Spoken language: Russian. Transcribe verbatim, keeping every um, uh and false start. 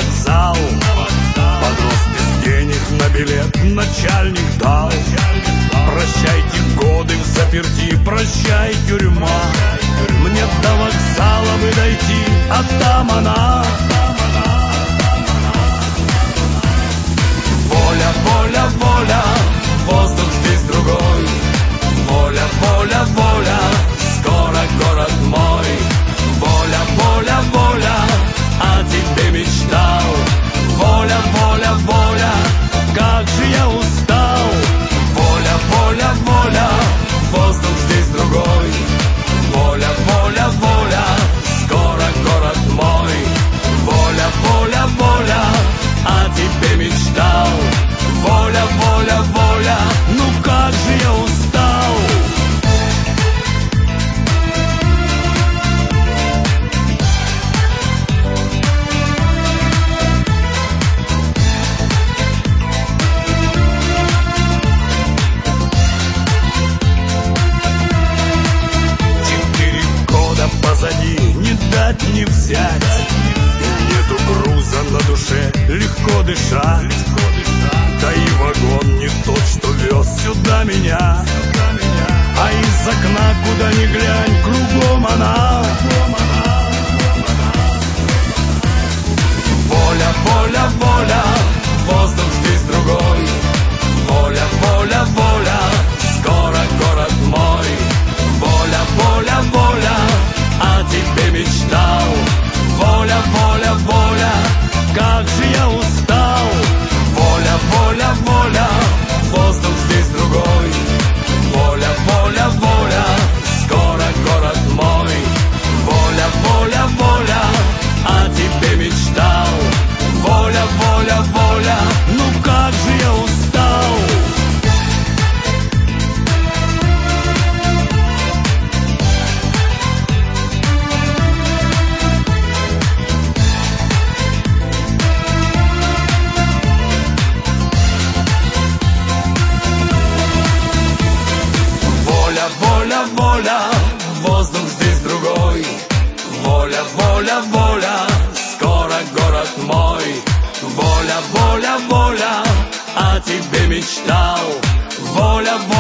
вокзал. Подрос без денег на билет, начальник дал. Прощайте годы в заперти, прощай, тюрьма. Мне до вокзала бы дойти, а там она. Воля, воля, воля, воздух здесь другой. Воля, воля, воля, скоро город мой. Воля, воля, воля, о тебе мечтал. Воля, воля, воля, как же я устал. Воля, воля, воля, воздух здесь другой. Воля, воля, воля, скоро город мой. Воля, воля, воля, о тебе мечтал. Воля, воля, воля, ну как же я устал. Четыре года позади, не дать не взять. Нету груза на душе, легко дышать. Да и вагон не тот, что вез сюда меня. А из окна, куда ни глянь, кругом она. Воля, воля, воля, воздух здесь другой. Воля, воля, воля, скоро город мой. Воля, воля, воля, о тебе мечтал. Воля, воля, воля, как же я устал. Воля, воля, воля, воздух здесь другой. Воля, воля, воля, скоро город мой. Воля, воля, воля, о тебе мечтал. Воля, воля, воля, ну как же я устал. Воля, воля, воля, воздух здесь другой. Воля, воля, воля, скоро город мой. Воля, воля, воля, о тебе мечтал. Воля,